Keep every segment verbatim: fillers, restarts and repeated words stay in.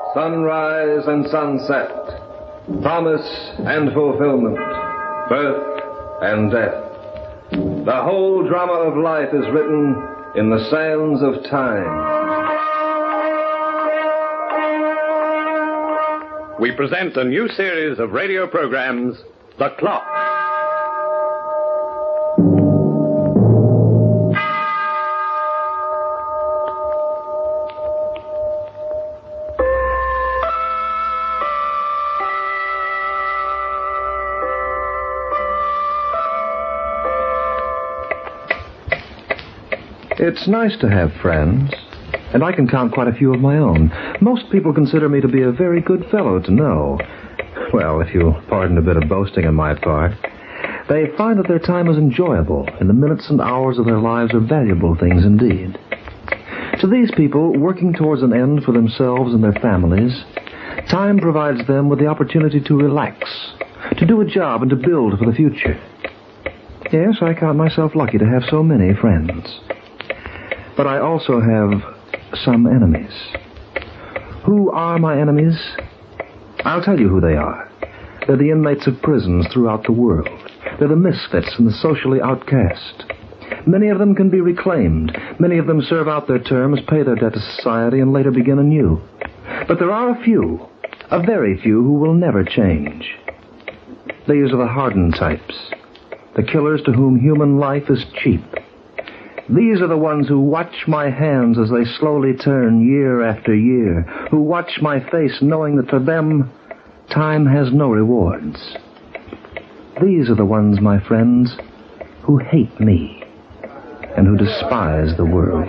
sunrise and sunset, promise and fulfillment, birth and death. The whole drama of life is written in the sands of time. We present a new series of radio programs, The Clock. It's nice to have friends, and I can count quite a few of my own. Most people consider me to be a very good fellow to know. Well, if you'll pardon a bit of boasting on my part, they find that their time is enjoyable, and the minutes and hours of their lives are valuable things indeed. To these people, working towards an end for themselves and their families, time provides them with the opportunity to relax, to do a job, and to build for the future. Yes, I count myself lucky to have so many friends. But I also have some enemies. Who are my enemies? I'll tell you who they are. They're the inmates of prisons throughout the world. They're the misfits and the socially outcast. Many of them can be reclaimed. Many of them serve out their terms, pay their debt to society, and later begin anew. But there are a few, a very few, who will never change. These are the hardened types, the killers to whom human life is cheap. These are the ones who watch my hands as they slowly turn year after year, who watch my face knowing that for them, time has no rewards. These are the ones, my friends, who hate me and who despise the world.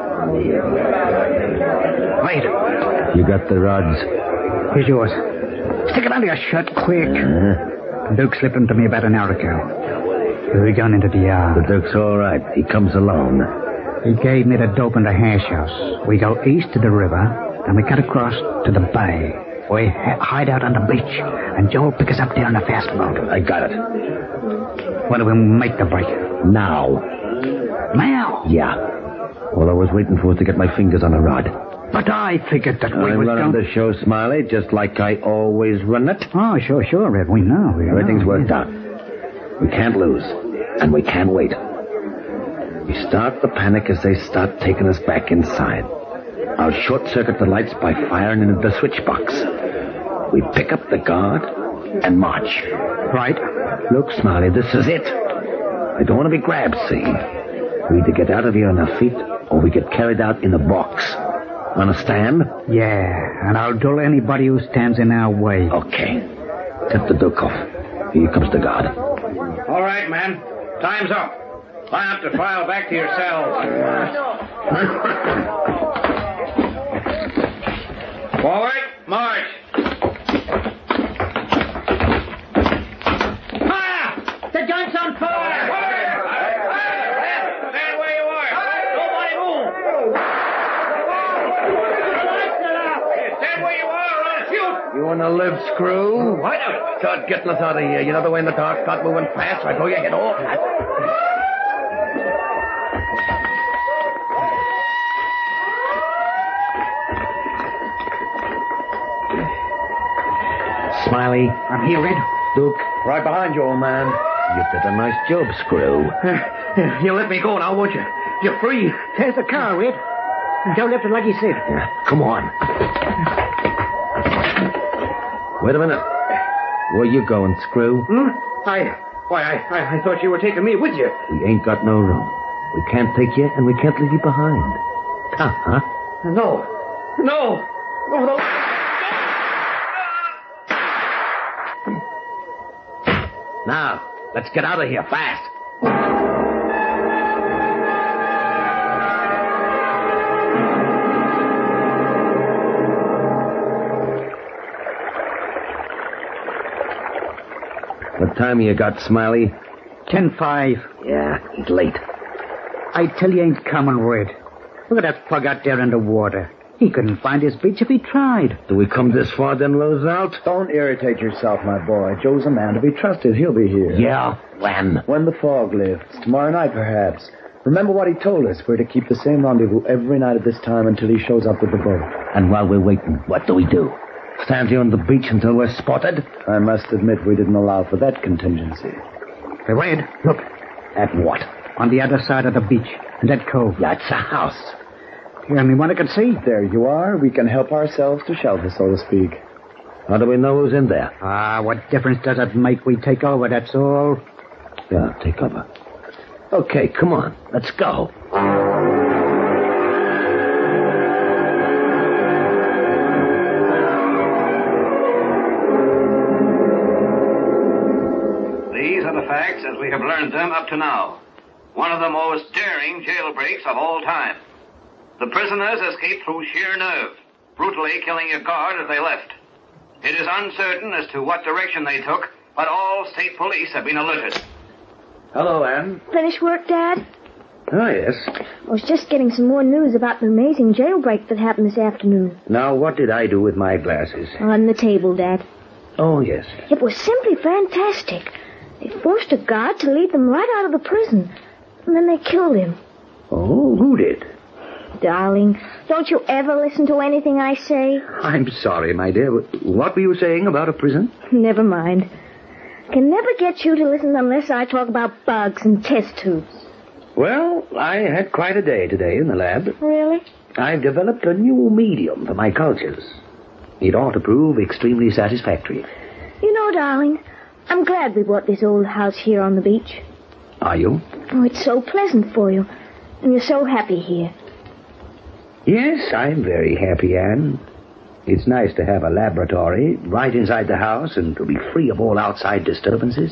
Wait. You got the rods? Here's yours. Stick it under your shirt, quick. Uh-huh. Duke slipped them to me about an hour ago. We gone into the yard. The Duke's all right. He comes alone. He gave me the dope in the hash house. We go east to the river, and we cut across to the bay. We ha- hide out on the beach, and Joe will pick us up there on the fast boat. I got it. When do we make the break? Now. Now? Yeah. All I was waiting for was to get my fingers on a rod. But I figured that we I'm was running going... the show, Smiley, just like I always run it. Oh, sure, sure, Red. We know. We Everything's know. worked out. We can't lose, and we can't wait. We start the panic as they start taking us back inside. I'll short-circuit the lights by firing into the switch box. We pick up the guard and march. Right. Look, Smiley, this is it. I don't want to be grabbed, see? We either get out of here on our feet, or we get carried out in a box. Understand? Yeah, and I'll duel anybody who stands in our way. Okay. Tip the Duke off. Here comes the guard. All right, man. Time's up. Line up to file back to your cells. Forward, march. Fire! The gun's on fire! Stand where you are. Nobody move. Stand where you are or I'll shoot. You want to live, Screw? Why not? Start getting us out of here. You know the way in the dark, start moving fast, right? Oh, you get off. Smiley. I'm here, Red. Duke. Right behind you, old man. You did a nice job, Screw. You let me go now, won't you? You're free. There's the car, Red. Joe left it like he said. Yeah, come on. Wait a minute. Where you going, Screw? Hmm? I... Why, I, I, I thought you were taking me with you. We ain't got no room. We can't take you, and we can't leave you behind. Uh-huh. No. No. No, no. Now, let's get out of here fast. What time you got, Smiley? Ten five. Yeah, he's late. I tell you, ain't coming, Red. Look at that plug out there in the water. He couldn't find his beach if he tried. Do we come this far, then lose out? Don't irritate yourself, my boy. Joe's a man to be trusted. He'll be here. Yeah, when? When the fog lifts. Tomorrow night, perhaps. Remember what he told us. We're to keep the same rendezvous every night at this time until he shows up with the boat. And while we're waiting, what do we do? Stand here on the beach until we're spotted? I must admit we didn't allow for that contingency. Hey, Wade, look. At what? On the other side of the beach, in that cove. That's a house. The only one I can see. There you are. We can help ourselves to shelter, so to speak. How do we know who's in there? Ah, what difference does it make? We take over, that's all. Yeah, take cover. Okay, come on. Let's go. These are the facts as we have learned them up to now. One of the most daring jailbreaks of all time. The prisoners escaped through sheer nerve, brutally killing a guard as they left. It is uncertain as to what direction they took, but all state police have been alerted. Hello, Anne. Finished work, Dad? Oh, yes. I was just getting some more news about the amazing jailbreak that happened this afternoon. Now, what did I do with my glasses? On the table, Dad. Oh, yes. It was simply fantastic. They forced a guard to lead them right out of the prison, and then they killed him. Oh, who did? Darling, don't you ever listen to anything I say? I'm sorry, my dear. What were you saying about a prison? Never mind. I can never get you to listen unless I talk about bugs and test tubes. Well, I had quite a day today in the lab. Really? I've developed a new medium for my cultures. It ought to prove extremely satisfactory. You know, darling, I'm glad we bought this old house here on the beach. Are you? Oh, it's so pleasant for you. And you're so happy here. Yes, I'm very happy, Anne. It's nice to have a laboratory right inside the house and to be free of all outside disturbances.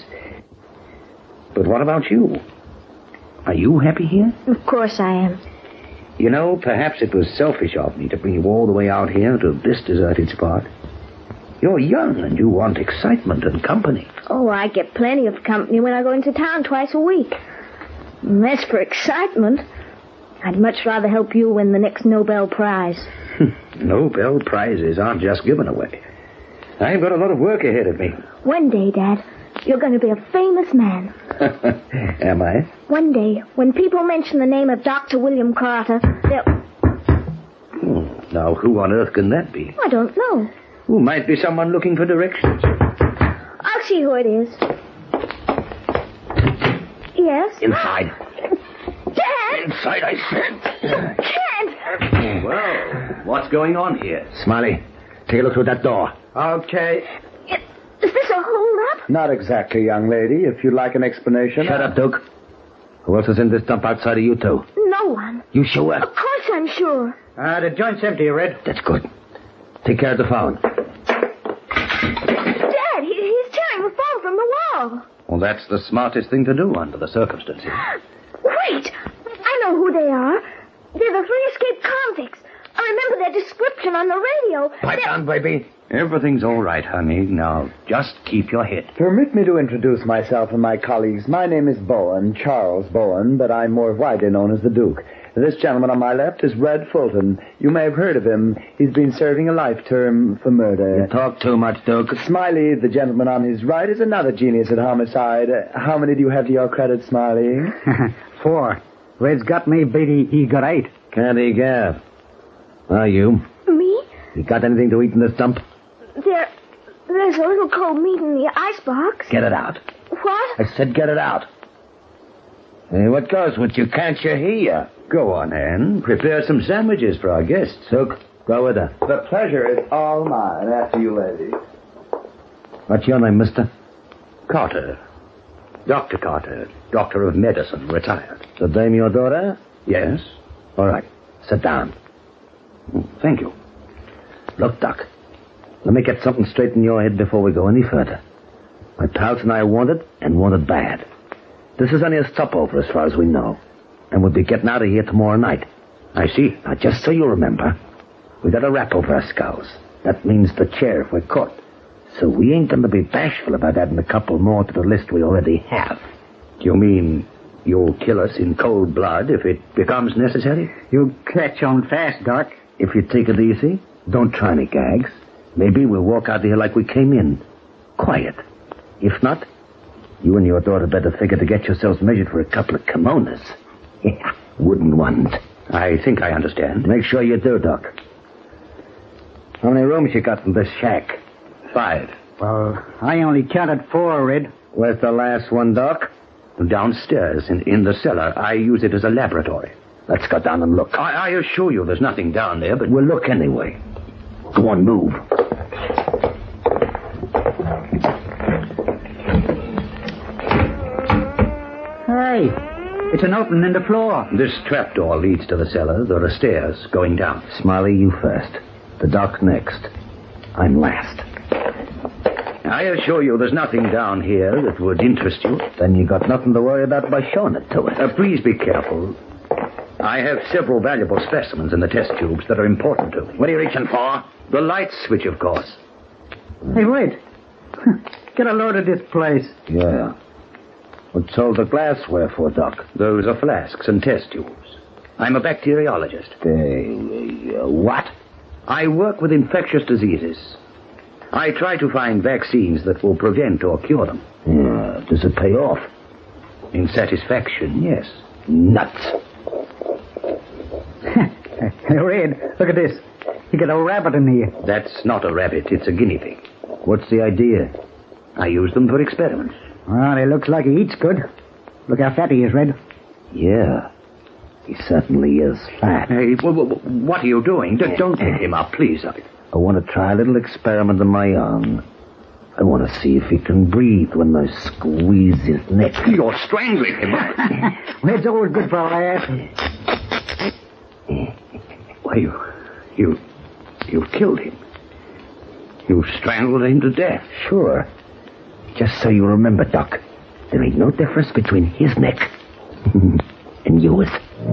But what about you? Are you happy here? Of course I am. You know, perhaps it was selfish of me to bring you all the way out here to this deserted spot. You're young and you want excitement and company. Oh, I get plenty of company when I go into town twice a week. And as for excitement, I'd much rather help you win the next Nobel Prize. Nobel Prizes aren't just given away. I've got a lot of work ahead of me. One day, Dad, you're going to be a famous man. Am I? One day, when people mention the name of Doctor William Carter, they'll... Hmm. Now, who on earth can that be? I don't know. Who might be someone looking for directions? I'll see who it is. Yes? Inside. Dad! Inside, I said. Dad! Well, what's going on here? Smiley, take a look through that door. Okay. Is this a hold-up? Not exactly, young lady. If you'd like an explanation... Shut up, Duke. Who else is in this dump outside of you two? No one. You sure? Of course I'm sure. Ah, uh, the joint's empty, Red. That's good. Take care of the phone. Dad, he, he's tearing the phone from the wall. Well, that's the smartest thing to do under the circumstances. Wait! I know who they are. They're the three escaped convicts. I remember their description on the radio. Pipe They're... down, baby. Everything's all right, honey. Now, just keep your head. Permit me to introduce myself and my colleagues. My name is Bowen, Charles Bowen, but I'm more widely known as the Duke. This gentleman on my left is Red Fulton. You may have heard of him. He's been serving a life term for murder. You talk too much, Duke. Smiley, the gentleman on his right, is another genius at homicide. Uh, how many do you have to your credit, Smiley? Four. Red's got me, Beatty. He got eight. Can't he, Gav? Are you? Me? You got anything to eat in this dump? There, there's a little cold meat in the icebox. Get it out. What? I said get it out. Hey, what goes with you? Can't you hear? Go on, Anne. Prepare some sandwiches for our guests. Hook, go with her. The pleasure is all mine. After you, lady. What's your name, mister? Carter. Doctor Carter. Doctor of medicine, retired. The dame your daughter? Yes. All right. Sit down. Thank you. Look, Doc. Let me get something straight in your head before we go any further. My pals and I want it, and want it bad. This is only a stopover as far as we know. And we'll be getting out of here tomorrow night. I see. Now, just so you remember, we got a wrap over our skulls. That means the chair if we're caught. So we ain't going to be bashful about adding a couple more to the list we already have. You mean you'll kill us in cold blood if it becomes necessary? You catch on fast, Doc. If you take it easy, don't try any gags. Maybe we'll walk out of here like we came in. Quiet. If not, you and your daughter better figure to get yourselves measured for a couple of kimonos. Yeah, wooden ones. I think I understand. Make sure you do, Doc. How many rooms you got in this shack? Five. Well, I only counted four, Red. Where's the last one, Doc? Downstairs, in, in the cellar. I use it as a laboratory. Let's go down and look. I, I assure you there's nothing down there, but... We'll look anyway. Go on, move. Hey, it's an opening in the floor. This trapdoor leads to the cellar. There are stairs going down. Smiley, you first. The Doc next. I'm last. I assure you there's nothing down here that would interest you. Then you got nothing to worry about by showing it to us. Uh, please be careful. I have several valuable specimens in the test tubes that are important to me. What are you reaching for? The light switch, of course. Hey, wait. Get a load of this place. Yeah. What's all the glassware for, Doc? Those are flasks and test tubes. I'm a bacteriologist. Uh, uh, what? I work with infectious diseases. I try to find vaccines that will prevent or cure them. Yeah. Does it pay off? In satisfaction, yes. Nuts. Hey, Red, look at this. You got a rabbit in here. That's not a rabbit, it's a guinea pig. What's the idea? I use them for experiments. Well, he looks like he eats good. Look how fat he is, Red. Yeah. He certainly is fat. Hey, w- w- what are you doing? D- don't pick him up, please. I want to try a little experiment of my own. I want to see if he can breathe when I squeeze his neck. You're strangling him. Red's always good for a laugh. Why, you... You... You've killed him. You've strangled him to death. Sure. Just so you remember, Doc, there ain't no difference between his neck and yours.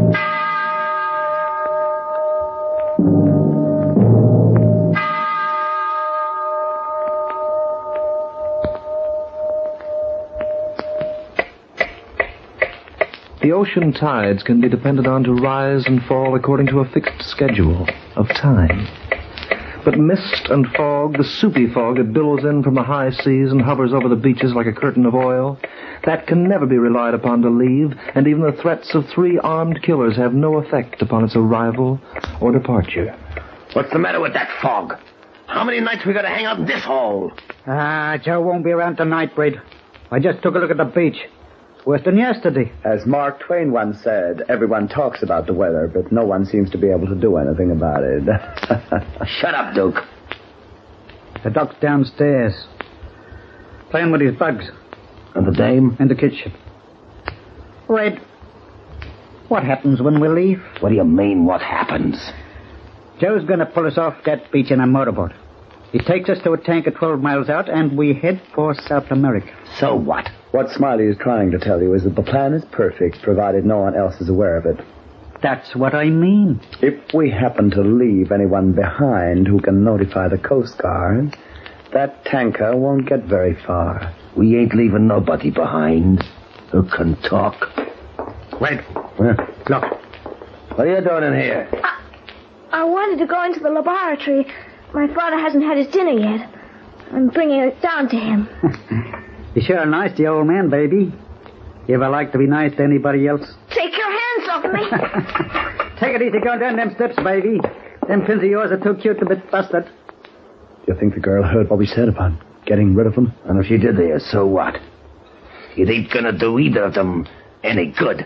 The ocean tides can be depended on to rise and fall according to a fixed schedule of time. But mist and fog, the soupy fog that billows in from the high seas and hovers over the beaches like a curtain of oil, that can never be relied upon to leave, and even the threats of three armed killers have no effect upon its arrival or departure. What's the matter with that fog? How many nights we got to hang out in this hole? Ah, Joe won't be around tonight, Red. I just took a look at the beach. Worse than yesterday. As Mark Twain once said, everyone talks about the weather, but no one seems to be able to do anything about it. Shut up, Duke. The Doc's downstairs, playing with his bugs. And the dame? In the kitchen. Red, what happens when we leave? What do you mean, what happens? Joe's going to pull us off that beach in a motorboat. He takes us to a tanker twelve miles out, and we head for South America. So what? What Smiley is trying to tell you is that the plan is perfect, provided no one else is aware of it. That's what I mean. If we happen to leave anyone behind who can notify the Coast Guard, that tanker won't get very far. We ain't leaving nobody behind who can talk. Wait. Huh? Look. What are you doing in here? I, I wanted to go into the laboratory. My father hasn't had his dinner yet. I'm bringing it down to him. You're sure nice to the old man, baby. You ever like to be nice to anybody else? Take your hands off me. Take it easy going down them steps, baby. Them pins of yours are too cute to be busted. Do you think the girl heard what we said about getting rid of them? And if she did there, so what? It ain't gonna do either of them any good.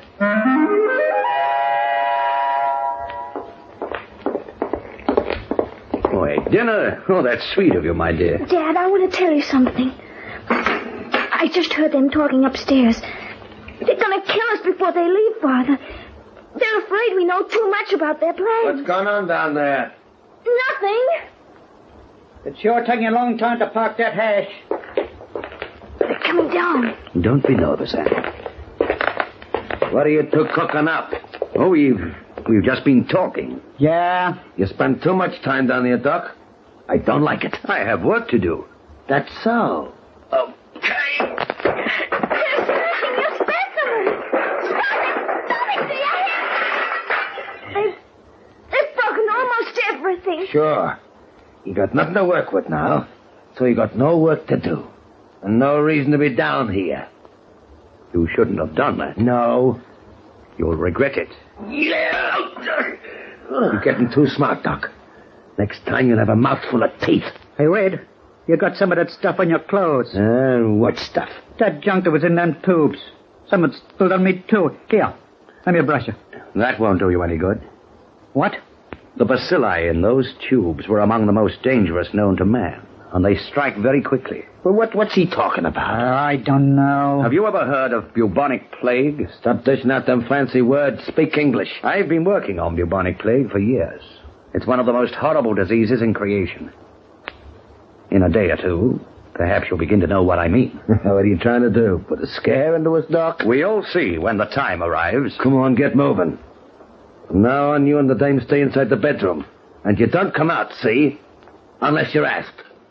Boy, dinner? Oh, that's sweet of you, my dear. Dad, I want to tell you something. I just heard them talking upstairs. They're going to kill us before they leave, Father. They're afraid we know too much about their plans. What's going on down there? Nothing. It's sure taking a long time to park that hash. They're coming down. Don't be nervous, Annie. What are you two cooking up? Oh, we've we've just been talking. Yeah? You spend too much time down here, Doc. I don't like it. I have work to do. That's so. Okay. They're smashing your specimens. Stop it. Stop it. See, I They've, they've broken almost everything. Sure. You got nothing to work with now, so you got no work to do. And no reason to be down here. You shouldn't have done that. No. You'll regret it. Yeah. You're getting too smart, Doc. Next time you'll have a mouthful of teeth. Hey, Red, you got some of that stuff on your clothes. Uh, what stuff? That junk that was in them tubes. Some had spilled on me, too. Here, let me brush you. That won't do you any good. What? The bacilli in those tubes were among the most dangerous known to man, and they strike very quickly. Well, what, what's he talking about? Uh, I don't know. Have you ever heard of bubonic plague? Stop dishing out them fancy words. Speak English. I've been working on bubonic plague for years. It's one of the most horrible diseases in creation. In a day or two, perhaps you'll begin to know what I mean. What are you trying to do? Put a scare into us, Doc? We'll see when the time arrives. Come on, get moving. From now on, you and the dame stay inside the bedroom. And you don't come out, see? Unless you're asked.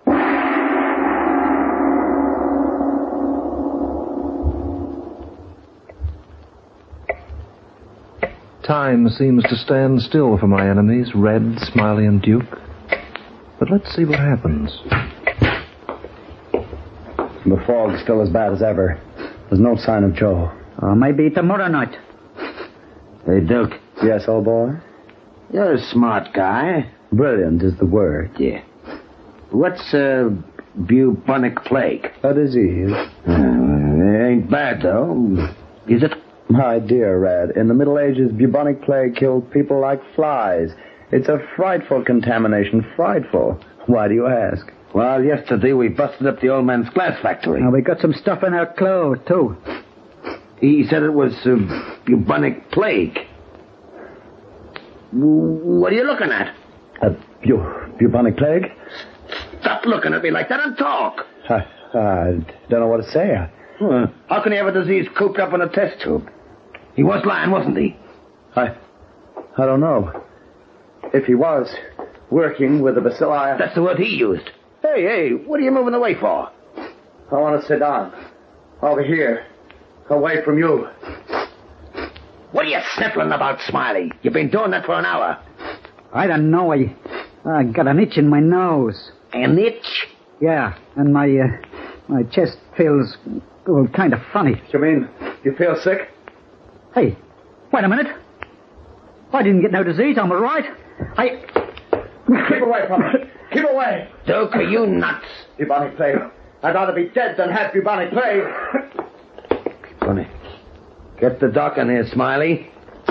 Time seems to stand still for my enemies, Red, Smiley, and Duke. But let's see what happens. The fog's still as bad as ever. There's no sign of Joe. Or maybe tomorrow night. Hey, Duke. Yes, old boy? You're a smart guy. Brilliant is the word. Yeah. What's, uh, bubonic plague? A disease. Uh, it ain't bad, though. Is it? My dear Red, in the Middle Ages, bubonic plague killed people like flies. It's a frightful contamination, frightful. Why do you ask? Well, yesterday we busted up the old man's glass factory. Now, we got some stuff in our clothes, too. He said it was uh, bubonic plague. What are you looking at? A bu- bubonic plague? Stop looking at me like that and talk. I, I don't know what to say. Uh, how can he have a disease cooped up in a test tube? He was lying, wasn't he? I, I don't know. If he was working with the bacilli... That's the word he used. Hey, hey, what are you moving away for? I want to sit down. Over here. Away from you. What are you sniffling about, Smiley? You've been doing that for an hour. I don't know. I, I got an itch in my nose. An itch? Yeah, and my, uh, my chest feels, well, kind of funny. You mean you feel sick? Hey, wait a minute. I didn't get no disease. I'm all right. I... Keep away from me. Keep away. Duke, are you nuts? Bubonic plague. I'd rather be dead than have bubonic plague. Funny. Get the doc in here, Smiley.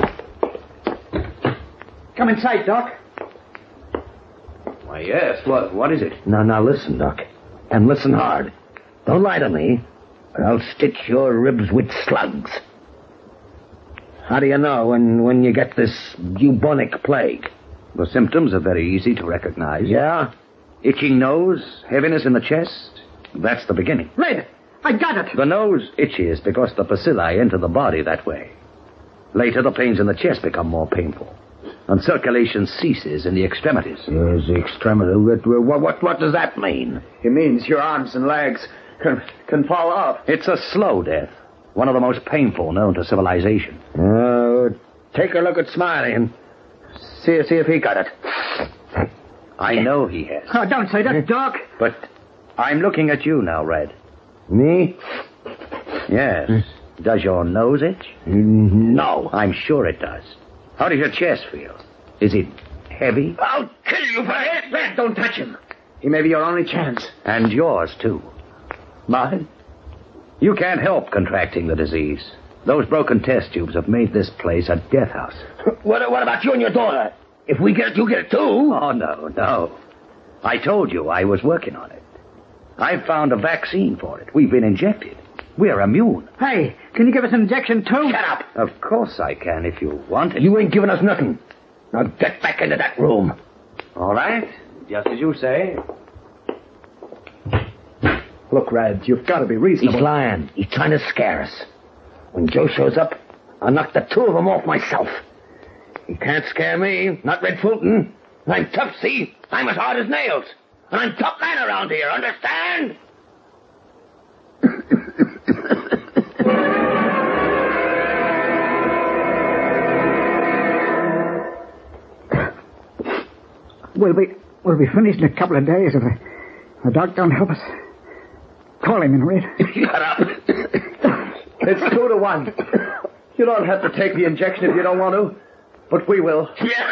Come inside, Doc. Why, yes. What, what is it? Now, now, listen, Doc. And listen hard. Don't lie to me, or I'll stitch your ribs with slugs. How do you know when, when you get this bubonic plague? The symptoms are very easy to recognize. Yeah? Itching nose, heaviness in the chest. That's the beginning. Red, I got it. The nose itches because the bacilli enter the body that way. Later, the pains in the chest become more painful. And circulation ceases in the extremities. Yes, the extremity. What, what, what does that mean? It means your arms and legs can, can fall off. It's a slow death. One of the most painful known to civilization. Uh, take a look at Smiley and see, see if he got it. I know he has. Oh, don't say that, Doc. But I'm looking at you now, Red. Me? Yes. Does your nose itch? No. I'm sure it does. How does your chest feel? Is it heavy? I'll kill you for it. Red, don't touch him. He may be your only chance. And yours, too. Mine? You can't help contracting the disease. Those broken test tubes have made this place a death house. What, what about you and your daughter? If we get it, you get it too. Oh, no, no. I told you I was working on it. I've found a vaccine for it. We've been injected. We're immune. Hey, can you give us an injection too? Shut up. Of course I can if you want it. You ain't giving us nothing. Now get back into that room. All right. Just as you say. Look, Red, you've got to be reasonable. He's lying. He's trying to scare us. When Joe shows up, I'll knock the two of them off myself. He can't scare me, not Red Fulton. I'm tough, see? I'm as hard as nails. And I'm top man around here, understand? We'll be, we'll be finished in a couple of days if the, the doc don't help us. Call him in, Red. Shut up. It's two to one. You don't have to take the injection if you don't want to. But we will.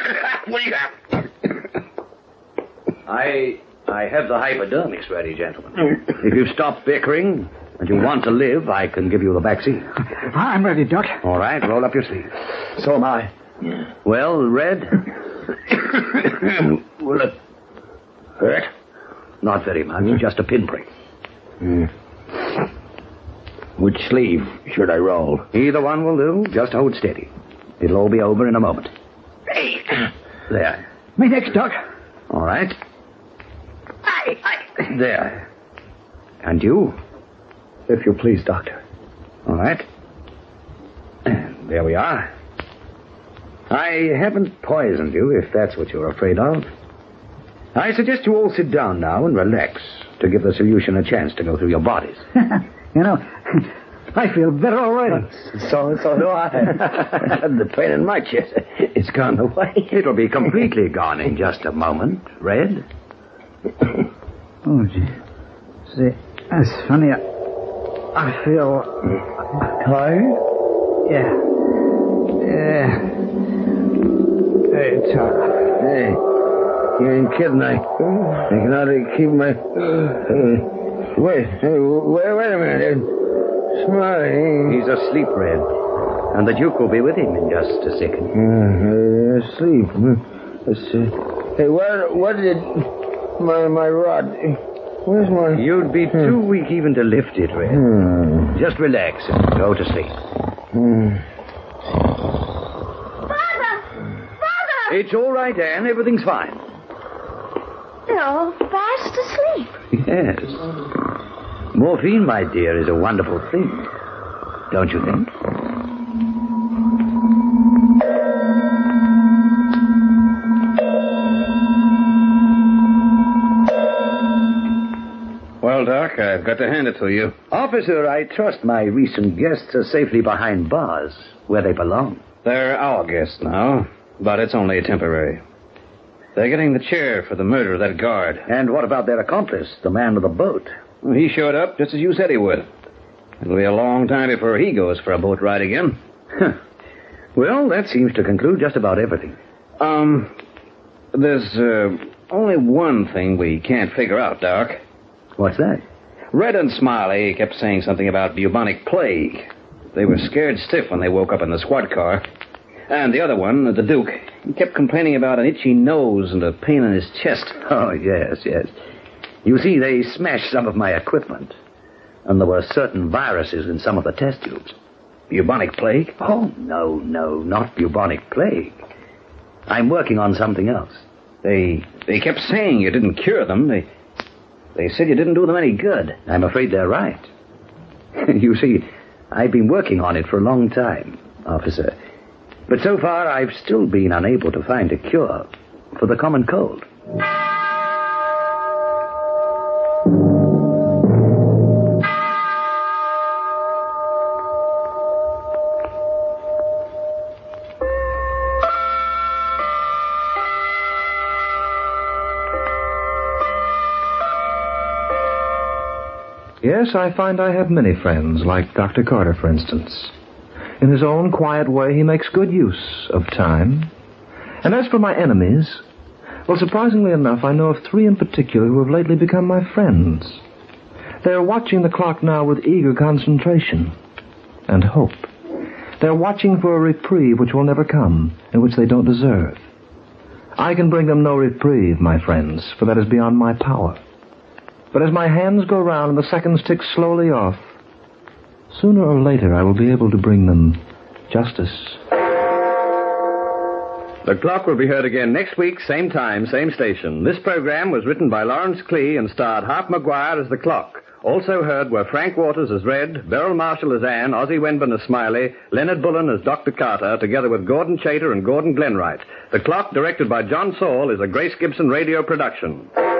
I I have the hypodermics ready, gentlemen. If you stop bickering and you want to live, I can give you the vaccine. I'm ready, Doc. All right, roll up your sleeve. So am I. Well, Red? Will it hurt? Not very much, mm. just a pinprick. Mm. Which sleeve should I roll? Either one will do. Just hold steady. It'll all be over in a moment. Hey. There. Me next, Doc. All right. Aye, aye. There. And you? If you please, Doctor. All right. There we are. I haven't poisoned you, if that's what you're afraid of. I suggest you all sit down now and relax to give the solution a chance to go through your bodies. You know, I feel better already. So, so do I. The pain in my chest, it's gone away. It'll be completely gone in just a moment, Red. Oh, gee. See, that's funny. I, I feel... Tired? Yeah. Yeah. Hey, Tom. Hey, you ain't kidding. I, I can hardly keep my... Uh, wait, hey, wait, wait a minute. Smiley. He's asleep, Red. And the Duke will be with him in just a second. Uh, asleep. Let's see. Hey, what, what did my, my rod... Where's my... You'd be too weak even to lift it, Red. Hmm. Just relax and go to sleep. Hmm. It's all right, Anne. Everything's fine. No, fast asleep. Yes. Morphine, my dear, is a wonderful thing. Don't you think? Well, Doc, I've got to hand it to you. Officer, I trust my recent guests are safely behind bars, where they belong. They're our guests now. But it's only temporary. They're getting the chair for the murder of that guard. And what about their accomplice, the man with the boat? Well, he showed up just as you said he would. It'll be a long time before he goes for a boat ride again. Huh. Well, that seems to conclude just about everything. Um, there's uh, only one thing we can't figure out, Doc. What's that? Red and Smiley kept saying something about bubonic plague. They were scared stiff when they woke up in the squad car. And the other one, the Duke, he kept complaining about an itchy nose and a pain in his chest. Oh, yes, yes. You see, they smashed some of my equipment. And there were certain viruses in some of the test tubes. Bubonic plague? Oh, no, no, not bubonic plague. I'm working on something else. They they kept saying you didn't cure them. They, they said you didn't do them any good. I'm afraid they're right. You see, I've been working on it for a long time, officer. But so far, I've still been unable to find a cure for the common cold. Yes, I find I have many friends, like Doctor Carter, for instance. In his own quiet way, he makes good use of time. And as for my enemies, well, surprisingly enough, I know of three in particular who have lately become my friends. They are watching the clock now with eager concentration and hope. They're watching for a reprieve which will never come and which they don't deserve. I can bring them no reprieve, my friends, for that is beyond my power. But as my hands go round and the seconds tick slowly off, sooner or later I will be able to bring them justice. The Clock will be heard again next week, same time, same station. This program was written by Lawrence Klee and starred Harp Maguire as the Clock. Also heard were Frank Waters as Red, Beryl Marshall as Anne, Ozzie Wenburn as Smiley, Leonard Bullen as Doctor Carter, together with Gordon Chater and Gordon Glenwright. The Clock, directed by John Saul, is a Grace Gibson radio production.